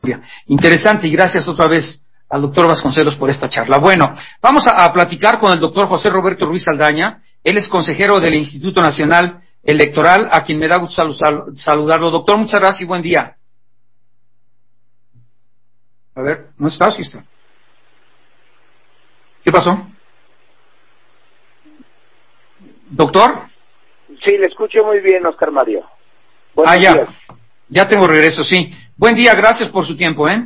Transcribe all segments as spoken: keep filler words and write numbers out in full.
Interesante, y gracias otra vez al doctor Vasconcelos por esta charla. Bueno, vamos a, a platicar con el doctor José Roberto Ruiz Saldaña. Él es consejero del Instituto Nacional Electoral, a quien me da gusto sal, sal, saludarlo. Doctor, muchas gracias y buen día. A ver, ¿no está? Sí está. ¿Qué pasó? ¿Doctor? Sí, le escucho muy bien, Oscar Mario. Buenos ah, ya. Días. Ya tengo regreso, sí. Buen día, gracias por su tiempo, ¿eh?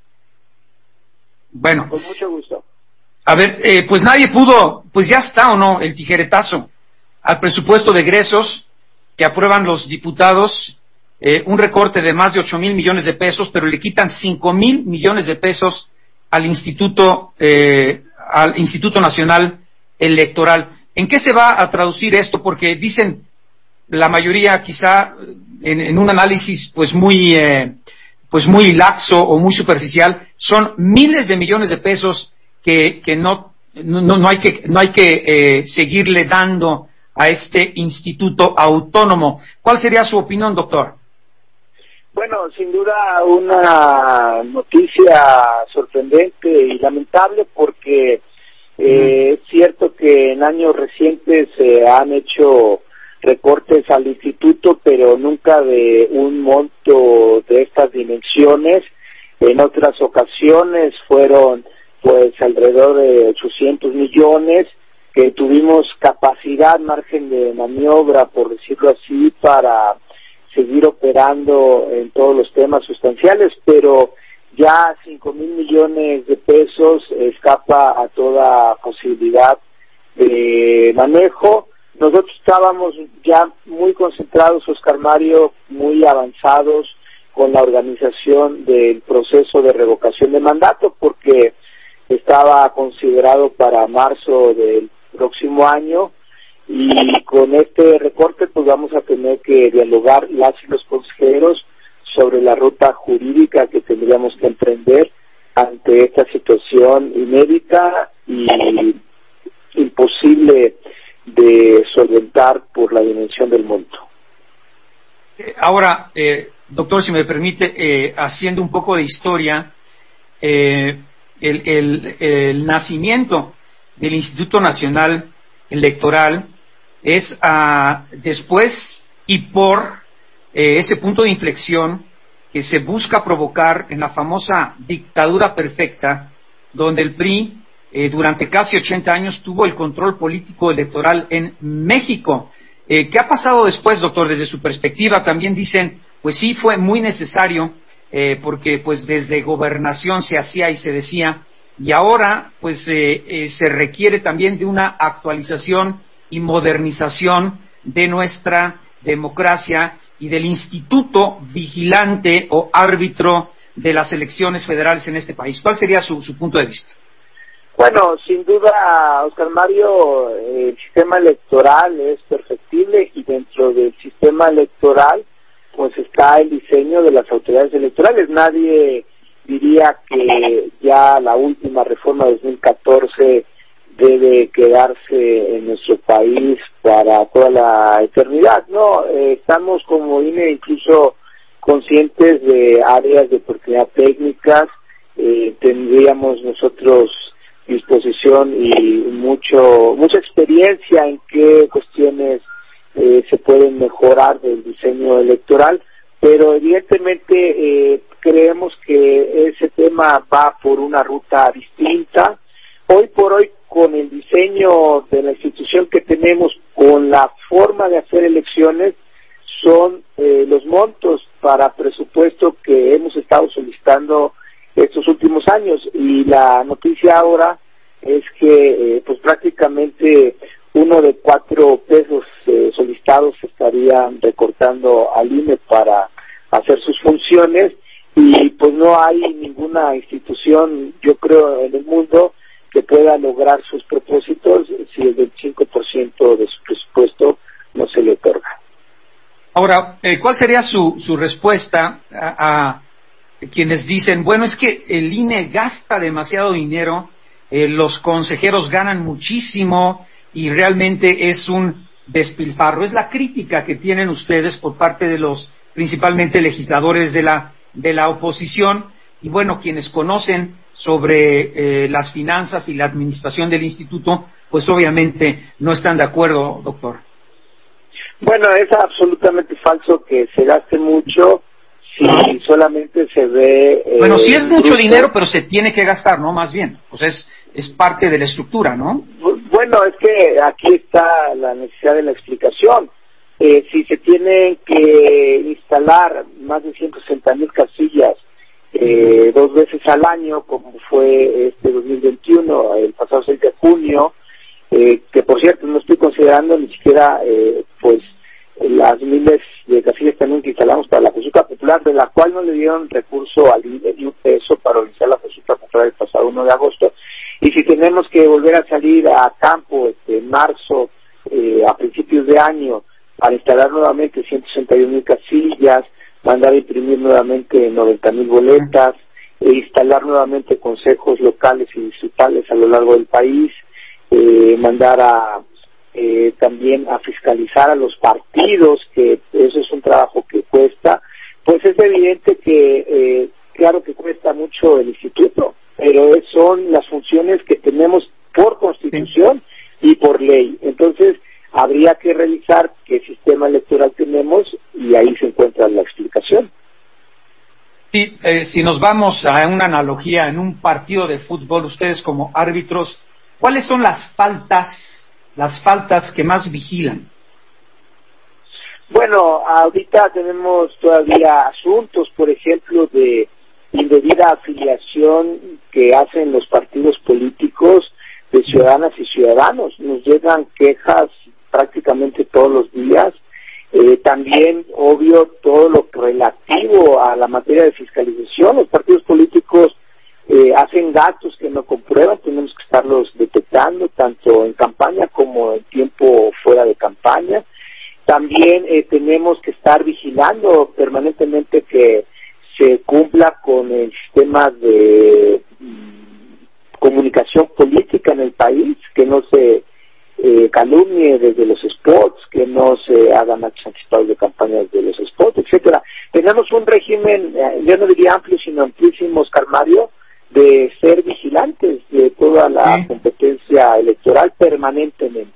Bueno. Con mucho gusto. A ver, eh, pues nadie pudo, pues ya está o no, el tijeretazo al presupuesto de egresos que aprueban los diputados, eh, un recorte de más de ocho mil millones de pesos, pero le quitan cinco mil millones de pesos al Instituto, eh, al Instituto Nacional Electoral. ¿En qué se va a traducir esto? Porque dicen la mayoría quizá en, en un análisis pues muy eh, pues muy laxo o muy superficial, son miles de millones de pesos que, que no, no, no hay que, no hay que eh, seguirle dando a este instituto autónomo. ¿Cuál sería su opinión, doctor? Bueno, sin duda una noticia sorprendente y lamentable porque eh, es cierto que en años recientes se han hecho recortes al instituto, pero nunca de un monto de estas dimensiones. En otras ocasiones fueron pues alrededor de ochocientos millones, que tuvimos capacidad, margen de maniobra, por decirlo así, para seguir operando en todos los temas sustanciales, pero ya cinco mil millones de pesos escapa a toda posibilidad de manejo. Nosotros estábamos ya muy concentrados, Oscar Mario, muy avanzados con la organización del proceso de revocación de mandato, porque estaba considerado para marzo del próximo año, y con este recorte pues vamos a tener que dialogar las y los consejeros sobre la ruta jurídica que tendríamos que emprender ante esta situación inédita y imposible de solventar por la dimensión del monto. Ahora, eh, doctor, si me permite, eh, haciendo un poco de historia, eh, el, el, el nacimiento del Instituto Nacional Electoral es ah, después y por eh, ese punto de inflexión que se busca provocar en la famosa dictadura perfecta, donde el P R I Eh, durante casi ochenta años tuvo el control político electoral en México. Eh, ¿Qué ha pasado después, doctor? Desde su perspectiva también dicen, pues sí, fue muy necesario, eh, porque pues desde gobernación se hacía y se decía, y ahora pues eh, eh, se requiere también de una actualización y modernización de nuestra democracia y del instituto vigilante o árbitro de las elecciones federales en este país. ¿Cuál sería su, su punto de vista? Bueno, sin duda, Oscar Mario, el sistema electoral es perfectible y dentro del sistema electoral pues está el diseño de las autoridades electorales. Nadie diría que ya la última reforma de dos mil catorce debe quedarse en nuestro país para toda la eternidad. No, eh, estamos como I N E incluso conscientes de áreas de oportunidad técnicas, eh, tendríamos nosotros disposición y mucho mucha experiencia en qué cuestiones eh, se pueden mejorar del diseño electoral, pero evidentemente eh, creemos que ese tema va por una ruta distinta. Hoy por hoy, con el diseño de la institución que tenemos, con la forma de hacer elecciones, son eh, los montos para presupuesto que hemos estado solicitando estos últimos años, y la noticia ahora es que eh, pues prácticamente uno de cuatro pesos eh, solicitados estarían recortando al I N E para hacer sus funciones, y pues no hay ninguna institución, yo creo, en el mundo que pueda lograr sus propósitos si el veinticinco por ciento de su presupuesto no se le otorga. Ahora, eh, ¿cuál sería su, su respuesta a, a quienes dicen, bueno, es que el I N E gasta demasiado dinero, eh, los consejeros ganan muchísimo y realmente es un despilfarro? Es la crítica que tienen ustedes por parte de los principalmente legisladores de la de la oposición, y bueno, quienes conocen sobre eh, las finanzas y la administración del instituto, pues obviamente no están de acuerdo, doctor. Bueno, es absolutamente falso que se gaste mucho si no. solamente se ve... Eh, bueno, sí es mucho grupo. dinero, pero se tiene que gastar, ¿no? Más bien, pues es, es parte de la estructura, ¿no? Bueno, es que aquí está la necesidad de la explicación. Eh, si se tienen que instalar más de ciento sesenta mil casillas eh, dos veces al año, como fue este dos mil veintiuno, el pasado seis de junio, eh, que por cierto no estoy considerando ni siquiera eh, pues las miles de casillas también que instalamos para la consulta popular, de la cual no le dieron recurso al I N E ni un peso para organizar la consulta popular el pasado uno de agosto, y si tenemos que volver a salir a campo este, en marzo, eh, a principios de año, para instalar nuevamente ciento sesenta y un mil casillas, mandar a imprimir nuevamente noventa mil boletas, e instalar nuevamente consejos locales y distritales a lo largo del país, eh, mandar a eh, también a fiscalizar a los partidos, que eso es un trabajo que cuesta, pues es evidente que eh, claro que cuesta mucho el instituto, pero son las funciones que tenemos por Constitución y por ley. Entonces habría que revisar qué sistema electoral tenemos y ahí se encuentra la explicación. Sí, eh, si nos vamos a una analogía en un partido de fútbol, ustedes como árbitros, ¿cuáles son las faltas, las faltas que más vigilan? Bueno, ahorita tenemos todavía asuntos, por ejemplo, de indebida afiliación que hacen los partidos políticos de ciudadanas y ciudadanos. Nos llegan quejas prácticamente todos los días. Eh, también, obvio, todo lo relativo a la materia de fiscalización. Los partidos políticos eh, hacen gastos que no comprueban, tenemos que estarlos detectando, tanto en campaña como en tiempo fuera de campaña. También eh, tenemos que estar vigilando permanentemente que se cumpla con el sistema de mm, comunicación política en el país, que no se eh, calumnie desde los spots, que no se hagan actos anticipados de campañas de los spots, etcétera. Tenemos un régimen, eh, yo no diría amplio, sino amplísimo, Oscar Mario, de ser vigilantes de toda la sí. competencia electoral permanentemente.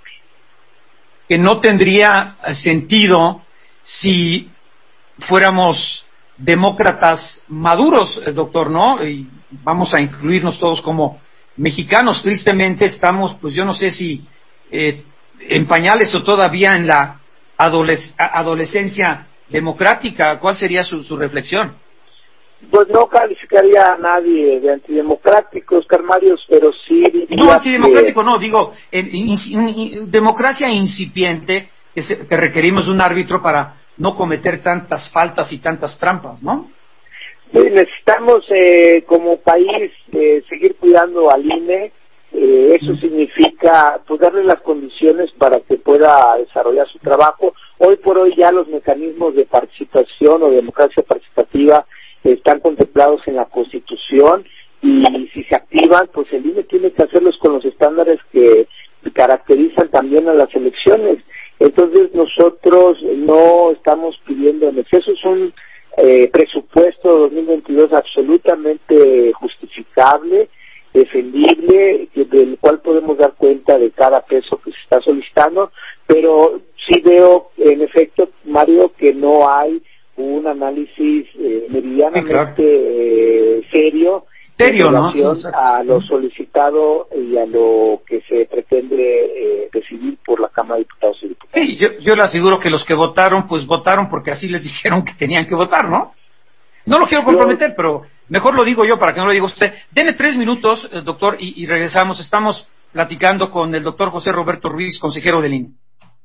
Que no tendría sentido si fuéramos demócratas maduros, doctor, ¿no? Y vamos a incluirnos todos como mexicanos. Tristemente estamos, pues yo no sé si eh, en pañales o todavía en la adoles- adolescencia democrática. ¿Cuál sería su, su reflexión? Pues no calificaría a nadie de antidemocrático, Oscar Mario, pero sí diría No, antidemocrático que... no, digo, en, in, in, in, democracia incipiente, que, se, que requerimos un árbitro para no cometer tantas faltas y tantas trampas, ¿no? Sí, necesitamos eh, como país eh, seguir cuidando al I N E, eh, eso mm. significa pues darle las condiciones para que pueda desarrollar su trabajo. Hoy por hoy ya los mecanismos de participación o democracia participativa están contemplados en la Constitución y si se activan, pues el I N E tiene que hacerlos con los estándares que caracterizan también a las elecciones. Entonces nosotros no estamos pidiendo en exceso, es un eh, presupuesto dos mil veintidós absolutamente justificable, defendible, del cual podemos dar cuenta de cada peso que se está solicitando, pero sí veo en efecto, Mario, que no hay un análisis eh, meridianamente sí, claro. eh, serio serio en relación ¿no? a lo solicitado y a lo que se pretende eh, decidir por la Cámara de Diputados y Diputadas. Sí, yo, yo le aseguro que los que votaron, pues votaron porque así les dijeron que tenían que votar, ¿no? No lo quiero comprometer, yo, pero mejor lo digo yo para que no lo diga usted. Deme tres minutos, eh, doctor, y, y regresamos. Estamos platicando con el doctor José Roberto Ruiz, consejero del I N E.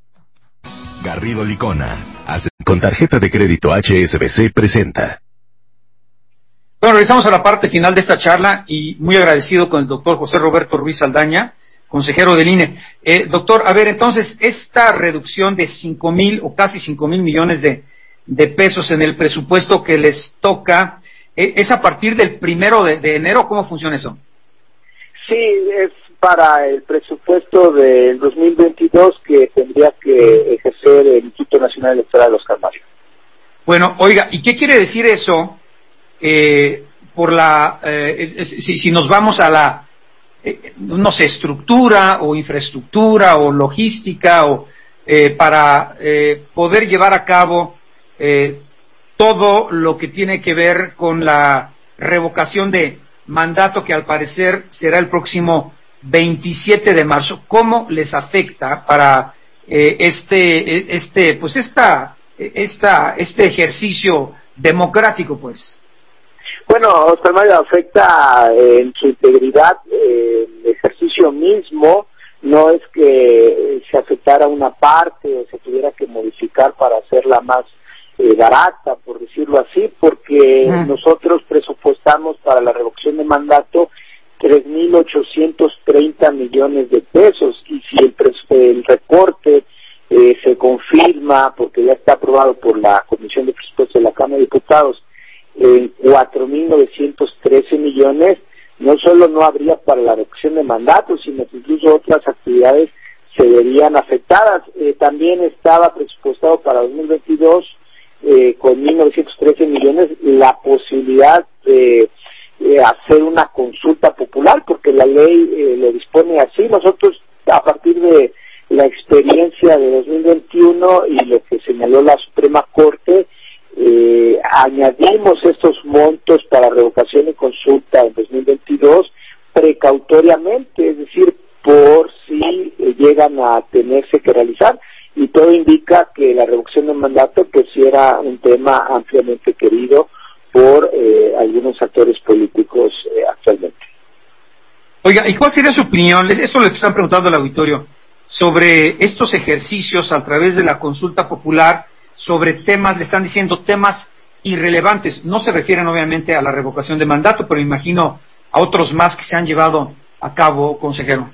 Garrido Licona, con tarjeta de crédito H S B C, presenta. Bueno, regresamos a la parte final de esta charla y muy agradecido con el doctor José Roberto Ruiz Saldaña, consejero del I N E. Eh, doctor, a ver, entonces, esta reducción de cinco mil o casi cinco mil millones de, de pesos en el presupuesto que les toca, eh, ¿es a partir del primero de, de enero? ¿Cómo funciona eso? Sí, es para el presupuesto del dos mil veintidós que tendría que ejercer el Instituto Nacional Electoral, Oscar Mario. Bueno, oiga, ¿y qué quiere decir eso? Eh, por la, eh, si, si nos vamos a la, eh, no sé, estructura o infraestructura o logística o eh, para eh, poder llevar a cabo eh, todo lo que tiene que ver con la revocación de mandato que al parecer será el próximo veintisiete de marzo. ¿Cómo les afecta para eh, este, este, pues esta, esta, este ejercicio democrático, pues? Bueno, Oscar Mario, afecta eh, en su integridad eh, el ejercicio mismo. No es que se afectara una parte o se tuviera que modificar para hacerla más eh, barata, por decirlo así, porque mm. nosotros presupuestamos para la revocación de mandato tres mil ochocientos treinta millones de pesos, y si el, el recorte eh, se confirma, porque ya está aprobado por la Comisión de Presupuestos de la Cámara de Diputados, en cuatro mil novecientos trece millones, no solo no habría para la revocación de mandato, sino que incluso otras actividades se verían afectadas. Eh, también estaba presupuestado para dos mil veintidós eh, con mil novecientos trece millones la posibilidad de eh, hacer una consulta popular, porque la ley eh, lo dispone así. Nosotros, a partir de la experiencia de dos mil veintiuno y lo que señaló la Suprema Corte, Eh, añadimos estos montos para revocación y consulta en dos mil veintidós precautoriamente, es decir, por si eh, llegan a tenerse que realizar, y todo indica que la revocación de mandato pues sí era un tema ampliamente querido por eh, algunos actores políticos eh, actualmente. Oiga, ¿y cuál sería su opinión? Esto le están preguntando al auditorio sobre estos ejercicios a través de la consulta popular, sobre temas, le están diciendo temas irrelevantes. No se refieren obviamente a la revocación de mandato, pero imagino a otros más que se han llevado a cabo, consejero.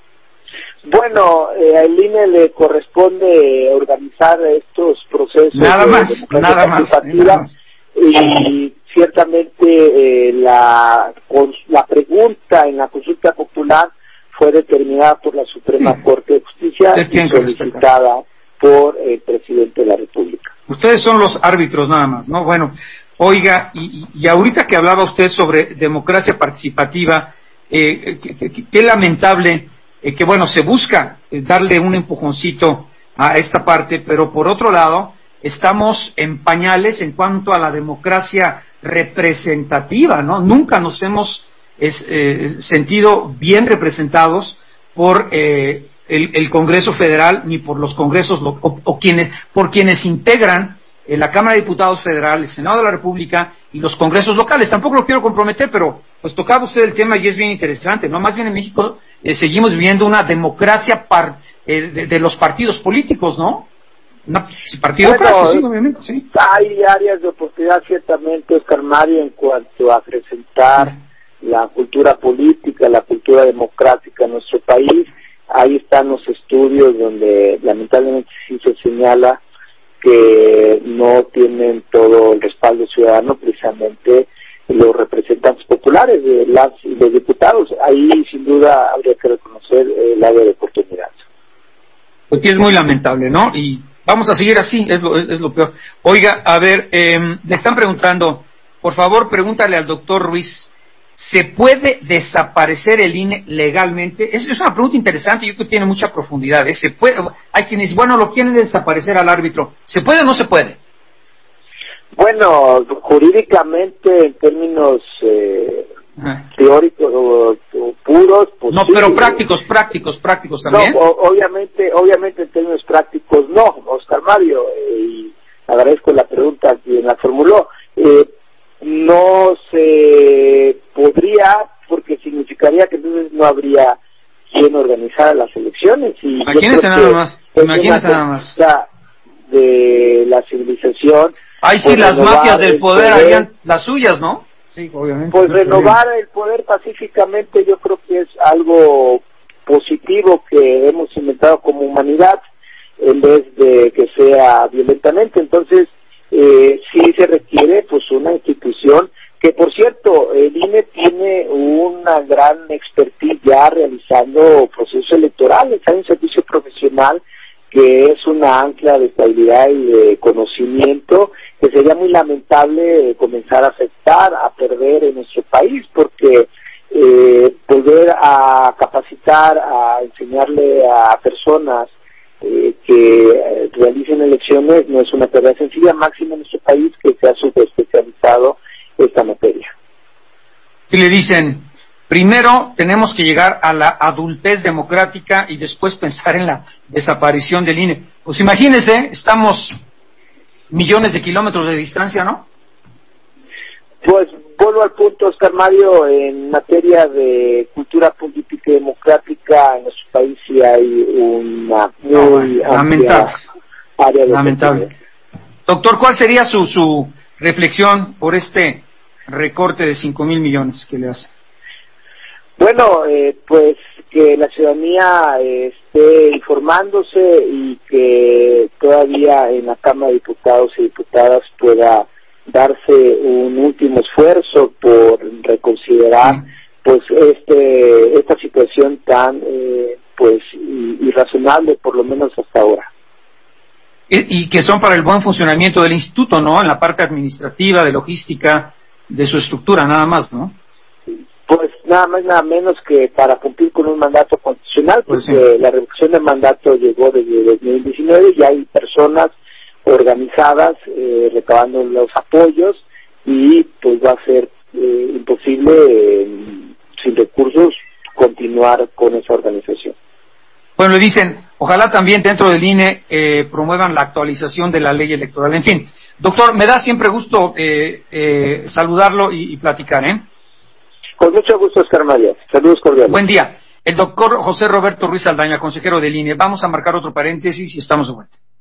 Bueno, eh, al I N E le corresponde organizar estos procesos nada de más, democracia nada más, participativa, nada más. Y ciertamente eh, la, la pregunta en la consulta popular fue determinada por la Suprema sí. Corte de Justicia y solicitada por el presidente de la República. Ustedes son los árbitros nada más, ¿no? Bueno, oiga, y, y ahorita que hablaba usted sobre democracia participativa, eh, qué lamentable eh, que, bueno, se busca eh, darle un empujoncito a esta parte, pero por otro lado, estamos en pañales en cuanto a la democracia representativa, ¿no? Nunca nos hemos es, eh, sentido bien representados por eh, El, el Congreso Federal ni por los congresos o, o quienes por quienes integran eh, la Cámara de Diputados Federal, el Senado de la República y los congresos locales. Tampoco lo quiero comprometer, pero pues tocaba usted el tema y es bien interesante, ¿no? Más bien en México eh, seguimos viviendo una democracia par, eh, de, de los partidos políticos, ¿no? Una partidocracia, bueno, sí, obviamente, sí. Hay áreas de oportunidad ciertamente, Oscar Mario, en cuanto a presentar sí. la cultura política, la cultura democrática en nuestro país. Ahí están los estudios donde lamentablemente sí se señala que no tienen todo el respaldo ciudadano, precisamente los representantes populares de las y los diputados. Ahí sin duda habría que reconocer el área de oportunidad. Pues sí, es muy lamentable, ¿no? Y vamos a seguir así, es lo, es lo peor. Oiga, a ver, eh, le están preguntando, por favor pregúntale al doctor Ruiz, ¿se puede desaparecer el I N E legalmente? Es, es una pregunta interesante, yo creo que tiene mucha profundidad. ¿eh? ¿Se puede? Hay quienes, bueno, lo quieren desaparecer al árbitro. ¿Se puede o no se puede? Bueno, jurídicamente, en términos eh, teóricos o, o puros, pues no, sí, pero prácticos, prácticos, prácticos también. No, o, obviamente, obviamente en términos prácticos no, Oscar Mario, eh, y agradezco la pregunta a quien la formuló. Eh, no se podría, porque significaría que entonces no habría quien organizara las elecciones. Y imagínense nada más, imagínense nada más. De la civilización. Ay, sí, las mafias del poder, poder harían las suyas, ¿no? Sí, obviamente. Pues renovar el poder pacíficamente yo creo que es algo positivo que hemos inventado como humanidad, en vez de que sea violentamente. Entonces, eh, sí se requiere pues una institución que, por cierto, el I N E tiene una gran expertise ya realizando procesos electorales. Hay un servicio profesional que es una ancla de estabilidad y de conocimiento que sería muy lamentable comenzar a afectar, a perder en nuestro país, porque eh, volver a capacitar, a enseñarle a personas eh, que realicen elecciones no es una tarea sencilla, máximo en nuestro país que se ha subespecializado esta materia. Y le dicen, primero tenemos que llegar a la adultez democrática y después pensar en la desaparición del I N E. Pues imagínese, estamos millones de kilómetros de distancia, ¿no? Pues vuelvo al punto, Oscar Mario, en materia de cultura política y democrática en nuestro país sí hay una muy no, amplia área de lamentable. Doctor, ¿cuál sería su, su reflexión por este recorte de cinco mil millones que le hace? Bueno, eh, pues que la ciudadanía eh, esté informándose y que todavía en la Cámara de Diputados y Diputadas pueda darse un último esfuerzo por reconsiderar sí. pues este esta situación tan eh, pues irrazonable, por lo menos hasta ahora. Y, y que son para el buen funcionamiento del instituto, ¿no? En la parte administrativa, de logística, de su estructura, nada más, ¿no? Pues nada más, nada menos que para cumplir con un mandato constitucional, porque pues sí. La reducción del mandato llegó desde dos mil diecinueve y hay personas organizadas eh, recabando los apoyos y pues va a ser eh, imposible eh, sin recursos continuar con esa organización. Bueno, le dicen, ojalá también dentro del I N E eh, promuevan la actualización de la ley electoral. En fin, doctor, me da siempre gusto eh, eh, saludarlo y, y platicar, ¿eh? Con mucho gusto, Oscar Mario. Saludos cordiales. Buen día. El doctor José Roberto Ruiz Saldaña, consejero del I N E. Vamos a marcar otro paréntesis y estamos de vuelta.